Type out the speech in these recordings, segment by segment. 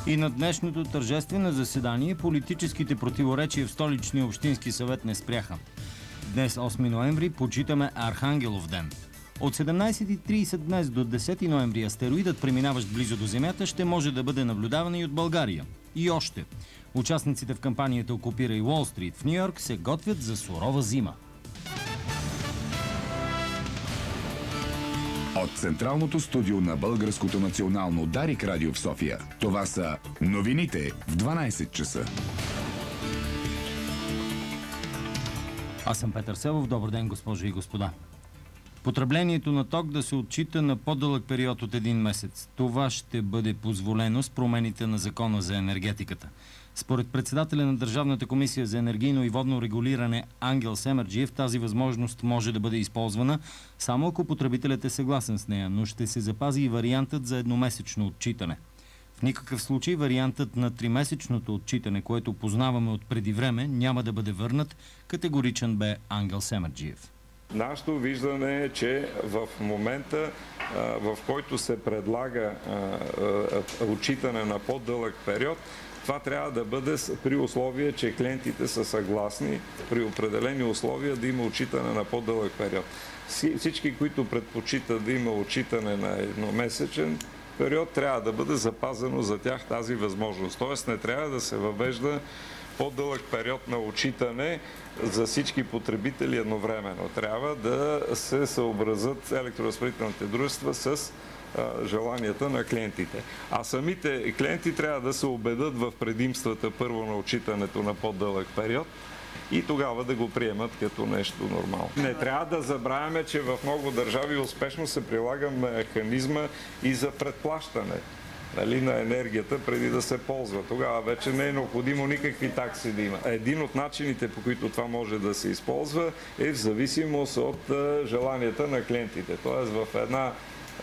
И на днешното тържествено заседание политическите противоречия в Столичния общински съвет не спряха. Днес, 8 ноември, почитаме Архангелов ден. От 17:30 днес до 10 ноември астероидът, преминаващ близо до Земята, ще може да бъде наблюдаван и от България. И още. Участниците в кампанията "Окупирай Уол Стрит" в Ню-Йорк се готвят за сурова зима. От централното студио на Българското национално Дарик радио в София, това са новините в 12 часа. Аз съм Петър Севов. Добър ден, госпожи и господа. Потреблението на ток да се отчита на по-дълъг период от един месец. Това ще бъде позволено с промените на Закона за енергетиката. Според председателя на Държавната комисия за енергийно и водно регулиране Ангел Семерджиев, тази възможност може да бъде използвана само ако потребителят е съгласен с нея, но ще се запази и вариантът за едномесечно отчитане. В никакъв случай вариантът на тримесечното отчитане, което познаваме от преди време, няма да бъде върнат, категоричен бе Ангел Семерджиев. Нашето виждане е, че в момента, в който се предлага отчитане на по-дълъг период, това трябва да бъде при условие, че клиентите са съгласни при определени условия да има отчитане на по-дълъг период. Всички, които предпочитат да има отчитане на едномесечен период, трябва да бъде запазено за тях тази възможност. Тоест не трябва да се въвежда по-дълъг период на отчитане за всички потребители едновременно. Трябва да се съобразят електроразпределителните дружества с желанията на клиентите. А самите клиенти трябва да се убедят в предимствата първо на отчитането на по-дълъг период и тогава да го приемат като нещо нормално. Не трябва да забравяме, че в много държави успешно се прилага механизма и за предплащане на енергията преди да се ползва. Тогава вече не е необходимо никакви такси да има. Един от начините, по които това може да се използва, е в зависимост от желанията на клиентите. Тоест в една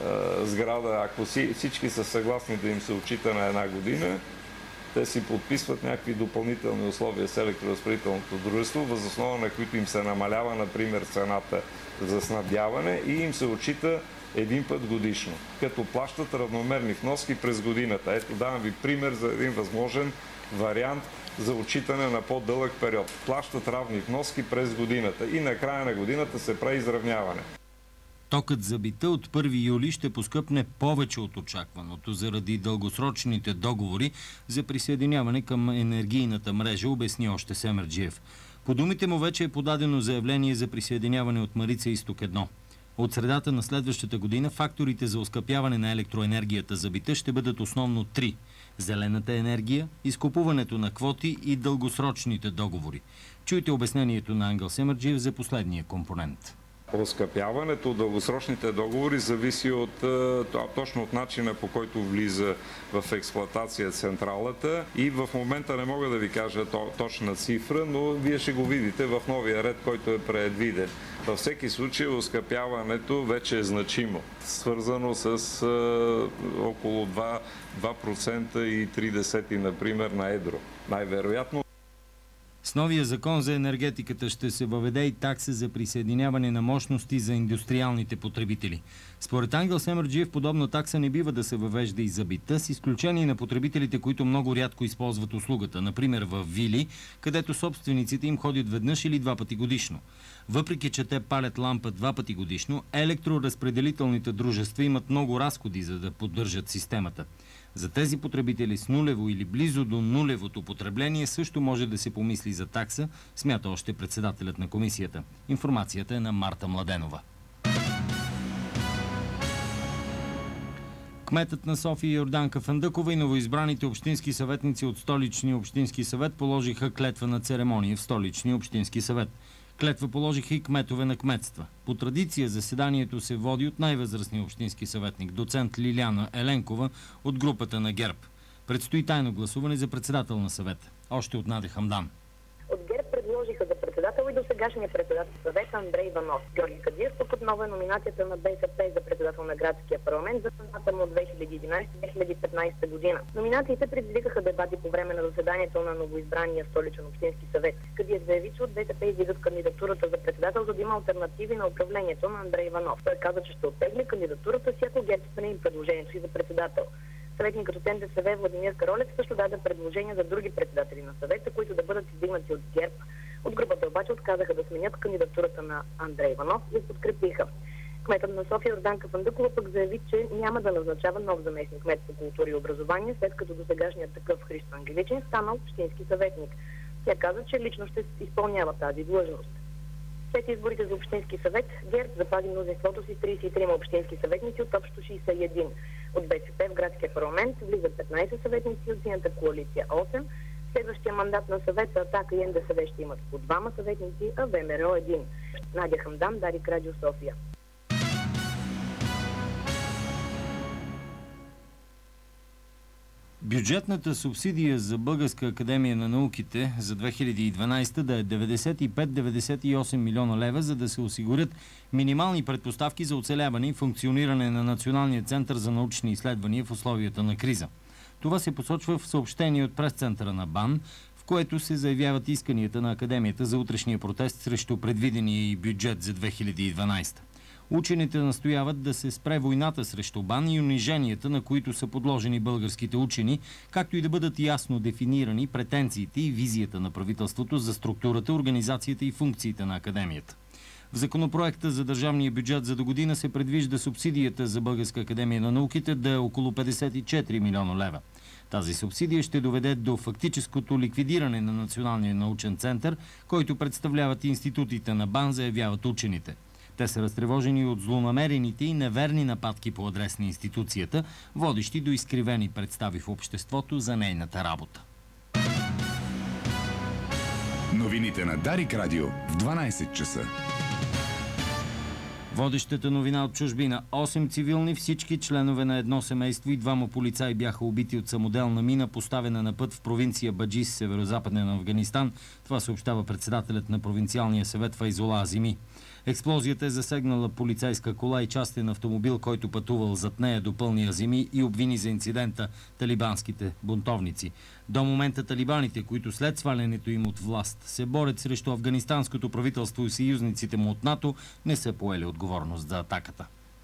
сграда, ако всички са съгласни да им се отчита на една година, те си подписват някакви допълнителни условия с електроразпределителното дружество, въз основа на които им се намалява, например, цената за снабдяване и им се отчита един път годишно, като плащат равномерни вноски през годината. Ето, давам ви пример за един възможен вариант за отчитане на по-дълъг период. Плащат равни вноски през годината и на края на годината се прави изравняване. Токът за бита от 1 юли ще поскъпне повече от очакваното заради дългосрочните договори за присъединяване към енергийната мрежа, обясни още Семерджиев. По думите му вече е подадено заявление за присъединяване от Марица Изток 1. От средата на следващата година факторите за оскъпяване на електроенергията за бита ще бъдат основно 3 – зелената енергия, изкупуването на квоти и дългосрочните договори. Чуйте обяснението на Ангел Семерджиев за последния компонент. Оскъпяването, дългосрочните договори зависи точно от начина, по който влиза в експлоатация централата и в момента не мога да ви кажа точна цифра, но вие ще го видите в новия ред, който е предвиден. Във всеки случай оскъпяването вече е значимо, свързано с около 2% и 0,3%, например, на едро. Най-вероятно. С новия закон за енергетиката ще се въведе и такса за присъединяване на мощности за индустриалните потребители. Според Ангел Семерджиев, подобна такса не бива да се въвежда и за бита, с изключение на потребителите, които много рядко използват услугата, например в вили, където собствениците им ходят веднъж или 2 пъти годишно. Въпреки че те палят лампа 2 пъти годишно, електроразпределителните дружества имат много разходи, за да поддържат системата. За тези потребители с нулево или близо до нулевото потребление също може да се помисли за такса, смята още председателят на комисията. Информацията е на Марта Младенова. Кметът на София Йорданка Фандъкова и новоизбраните общински съветници от Столичния общински съвет положиха клетва на церемония в Столичния общински съвет. Клетва положиха и кметове на кметства. По традиция заседанието се води от най-възрастния общински съветник, доцент Лиляна Еленкова от групата на ГЕРБ. Предстои тайно гласуване за председател на съвета. Още от Наде Хамдан. От ГЕРБ предложиха за председател и досегашния председател на съвета Андрей Иванов. Георги Кадиев пък отново е номинацията на БСП за председател на градския парламент за мандата му от 2011-2015 година. Номинациите предизвикаха дебати по време на заседанието на новоизбрания столичен общински съвет. Кадиев заяви, че от БСП издигат кандидатурата за председател, за да има алтернативи на управлението на Андрей Иванов. Той каза, че ще оттегли кандидатурата си, ако ГЕРБ спре им предложението си за председател. Съветникът от НДСВ Владимир Каролев също даде предложения за други председатели на съвета, които да бъдат издигнати от ГЕРБ. От групата обаче отказаха да сменят кандидатурата на Андрей Иванов и подкрепиха. Кметът на София Йорданка Фандъкова пък заяви, че няма да назначава нов заместник кмет по култура и образование, след като досегашният такъв Христо Ангеличин стана общински съветник. Тя каза, че лично ще изпълнява тази длъжност. След изборите за общински съвет, ГЕРБ запази мнозинството си с 33 общински съветници от общо 61. От БСП в градския парламент влизат 15 съветници, от Синята коалиция 8. Следващия мандат на съвета Атака и НДСВ ще имат по 2 съветници, а ВМРО 1. Надя Хамдан, Дарик Радио София. Бюджетната субсидия за Българска академия на науките за 2012 да е 95-98 милиона лева, за да се осигурят минимални предпоставки за оцеляване и функциониране на Националния център за научни изследвания в условията на криза. Това се посочва в съобщение от пресцентъра на БАН, в което се заявяват исканията на Академията за утрешния протест срещу предвидения и бюджет за 2012. Учените настояват да се спре войната срещу БАН и униженията, на които са подложени българските учени, както и да бъдат ясно дефинирани претенциите и визията на правителството за структурата, организацията и функциите на Академията. В законопроекта за държавния бюджет за догодина се предвижда субсидията за Българска академия на науките да е около 54 милиона лева. Тази субсидия ще доведе до фактическото ликвидиране на Националния научен център, който представляват институтите на БАН, заявяват учените. Те са разтревожени от злонамерените и неверни нападки по адрес на институцията, водещи до изкривени представи в обществото за нейната работа. Новините на Дарик Радио в 12 часа. Водещата новина от чужбина. 8 цивилни, всички членове на едно семейство и 2 полицаи бяха убити от самоделна мина, поставена на път в провинция Баджис, северо-западен Афганистан. Това съобщава председателят на провинциалния съвет Файзула Азими. Експлозията е засегнала полицейска кола и частен автомобил, който пътувал зад нея, до пълния Азими, и обвини за инцидента талибанските бунтовници. До момента талибаните, които след свалянето им от власт се борят срещу афганистанското правителство и съюзниците му от НАТО, не са поели отговорност за атаката.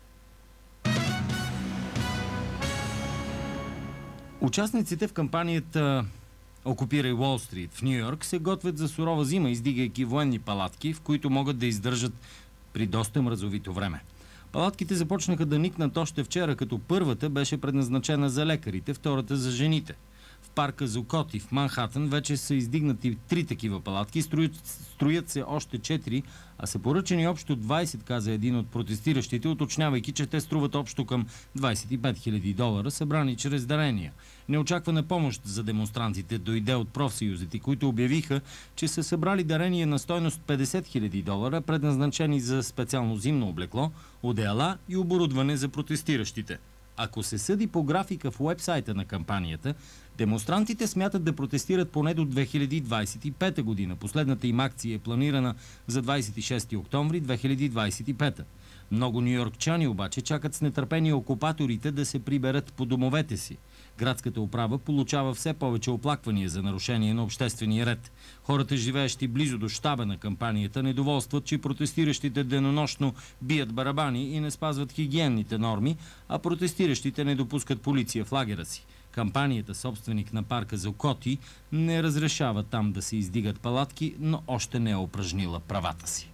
Участниците в кампанията "Окупирай Уолл Стрит" в Ню Йорк се готвят за сурова зима, издигайки военни палатки, в които могат да издържат при доста мразовито време. Палатките започнаха да никнат още вчера, като първата беше предназначена за лекарите, втората за жените. В парка Зукоти в Манхатън вече са издигнати 3 такива палатки, строят се още 4, а са поръчани общо 20, каза един от протестиращите, уточнявайки, че те струват общо към $25 000, събрани чрез дарения. Неочаквана помощ за демонстрантите дойде от профсъюзите, които обявиха, че са събрали дарения на стойност $50 000, предназначени за специално зимно облекло, одеяла и оборудване за протестиращите. Ако се съди по графика в уебсайта на кампанията, демонстрантите смятат да протестират поне до 2025 година. Последната им акция е планирана за 26 октомври 2025. Много нюйоркчани обаче чакат с нетърпение окупаторите да се приберат по домовете си. Градската управа получава все повече оплаквания за нарушение на обществения ред. Хората, живеещи близо до щаба на кампанията, недоволстват, че протестиращите денонощно бият барабани и не спазват хигиенните норми, а протестиращите не допускат полиция в лагера си. Кампанията, собственик на парка Зукоти, не разрешава там да се издигат палатки, но още не е упражнила правата си.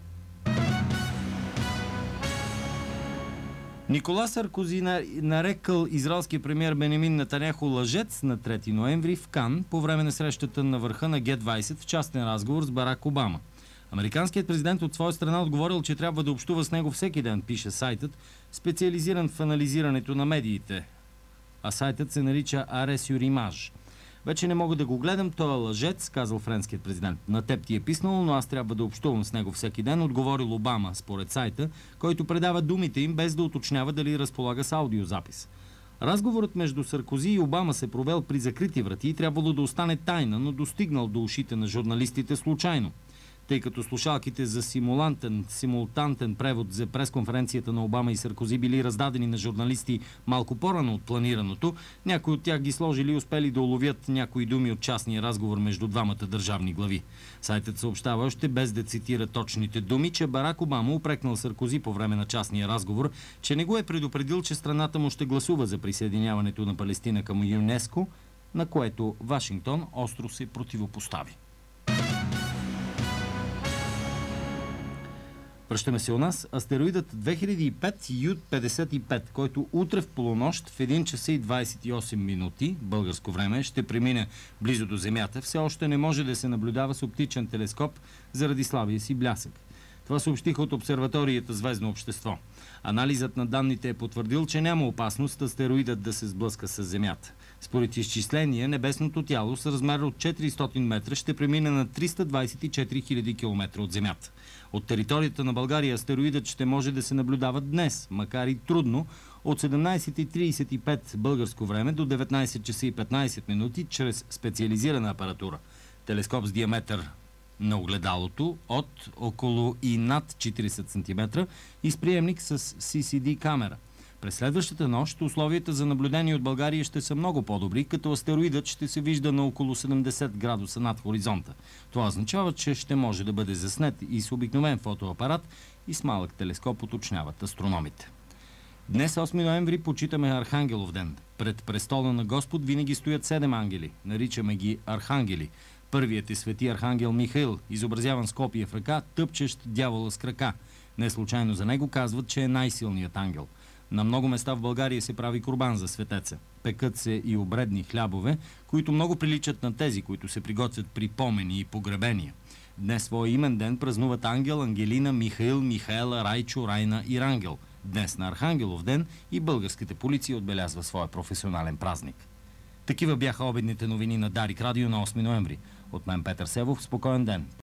Никола Саркози нарекал израелския премиер Бенямин Нетаняху лъжец на 3 ноември в Кан по време на срещата на върха на Г-20 в частен разговор с Барак Обама. Американският президент от своя страна отговорил, че трябва да общува с него всеки ден, пише сайтът, специализиран в анализирането на медиите. А сайтът се нарича Arrêt sur Image. Вече не мога да го гледам, той е лъжец, казал френският президент. На теб ти е писнало, но аз трябва да общувам с него всеки ден, отговорил Обама, според сайта, който предава думите им без да уточнява дали разполага с аудиозапис. Разговорът между Саркози и Обама се провел при закрити врати и трябвало да остане тайна, но достигнал до ушите на журналистите случайно. Тъй като слушалките за симултантен превод за пресконференцията на Обама и Саркози били раздадени на журналисти малко по-рано от планираното, някои от тях ги сложили и успели да уловят някои думи от частния разговор между двамата държавни глави. Сайтът съобщава още, без да цитира точните думи, че Барак Обама упрекнал Саркози по време на частния разговор, че не го е предупредил, че страната му ще гласува за присъединяването на Палестина към ЮНЕСКО, на което Вашингтон остро се противопостави. Връщаме се у нас. Астероидът 2005 Ю-55, който утре в полунощ в 1 часа и 28 минути българско време ще премине близо до Земята, все още не може да се наблюдава с оптичен телескоп заради слабия си блясък. Това съобщиха от обсерваторията Звездно общество. Анализът на данните е потвърдил, че няма опасност астероидът да се сблъска с Земята. Според изчисления, небесното тяло с размер от 400 метра ще премине на 324 000 км от Земята. От територията на България астероидът ще може да се наблюдава днес, макар и трудно, от 17:35 българско време до 19 часа и 15 минути чрез специализирана апаратура. Телескоп с диаметър на огледалото от около и над 40 см и с приемник с CCD камера. През следващата нощ условията за наблюдение от България ще са много по-добри, като астероидът ще се вижда на около 70 градуса над хоризонта. Това означава, че ще може да бъде заснет и с обикновен фотоапарат, и с малък телескоп, уточняват астрономите. Днес, 8 ноември, почитаме Архангелов ден. Пред престола на Господ винаги стоят 7 ангели. Наричаме ги архангели. Първият е свети архангел Михаил, изобразяван с копие в ръка, тъпчещ дявола с крака. Не случайно за него казват, че е най-силният ангел. На много места в България се прави курбан за светеца. Пекат се и обредни хлябове, които много приличат на тези, които се приготвят при помени и погребения. Днес своя имен ден празнуват Ангел, Ангелина, Михаил, Михаела, Райчо, Райна и Рангел. Днес на Архангелов ден и българската полиция отбелязва своя професионален празник. Такива бяха обедните новини на Дарик Радио на 8 ноември. От мен Петър Севов, спокоен ден!